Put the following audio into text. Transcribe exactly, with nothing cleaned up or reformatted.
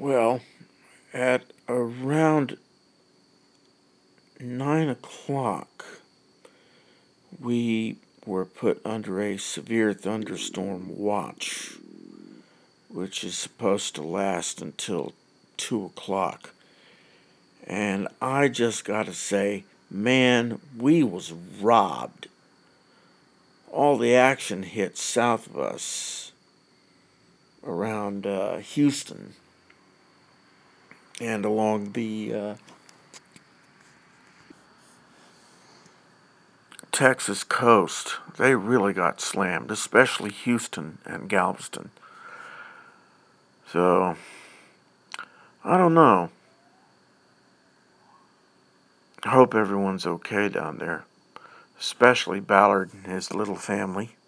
Well, at around nine o'clock, we were put under a severe thunderstorm watch, which is supposed to last until two o'clock. And I just gotta say, man, we was robbed. All the action hit south of us around uh, Houston and along the uh, Texas coast. They really got slammed, especially Houston and Galveston. So, I don't know. I hope everyone's okay down there, especially Ballard and his little family.